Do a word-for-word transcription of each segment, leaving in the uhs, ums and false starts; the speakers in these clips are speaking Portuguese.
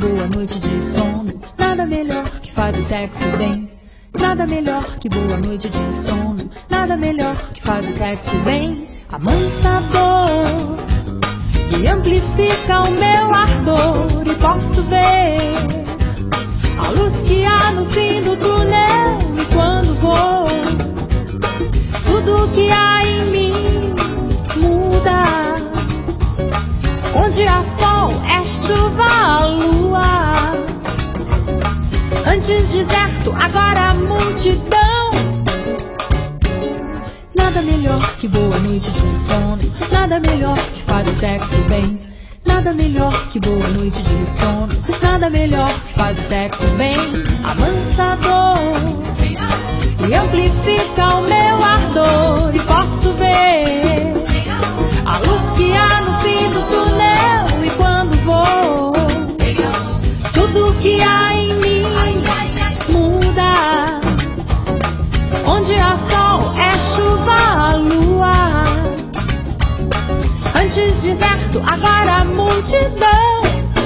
boa noite de sono. Nada melhor que faz o sexo bem. Nada melhor que boa noite de sono. Nada melhor que faz o sexo bem. Amansador que amplifica o meu ardor. E posso ver a luz que há no fim do túnel. E quando vou, tudo que há em mim muda. Onde há sol é chuva, a lua. Antes deserto, agora multidão. Nada melhor que boa noite de sono. Nada melhor que faz o sexo bem. Nada melhor que boa noite de sono. Nada melhor que faz o sexo bem. Amansador e amplifica o meu ardor. E posso ver a luz que há no fim do túnel. E quando vou, tudo que há em mim muda. Onde há sol é chuva, a lua. Antes deserto, agora multidão.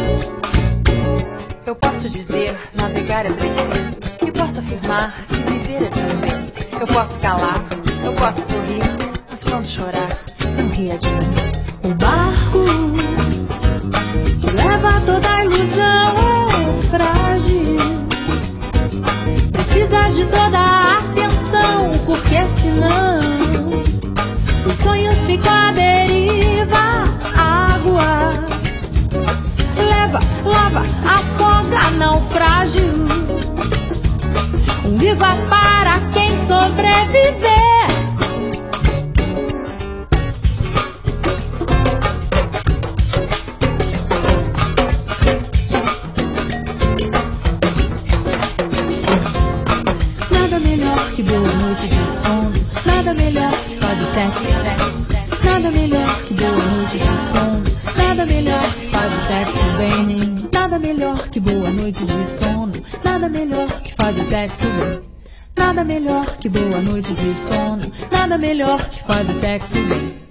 Eu posso dizer, navegar é preciso. E posso afirmar que viver é também. Eu posso calar, eu posso sorrir, mas quando chorar, não ria de mim. O barco que leva toda a ilusão é frágil. Precisa de toda a atenção, porque senão os sonhos ficam à deriva. Água leva, lava, afoga, naufrágio. Um viva para quem sobreviver. Nada melhor que boa noite de sono. Nada melhor que faz o sexo. Nada melhor que boa noite de sono. Nada melhor que faz o sexo bem. Nada melhor que boa noite de sono. Nada melhor que faz o sexo bem. Nada melhor que boa noite de sono. Nada melhor que faz o sexo bem.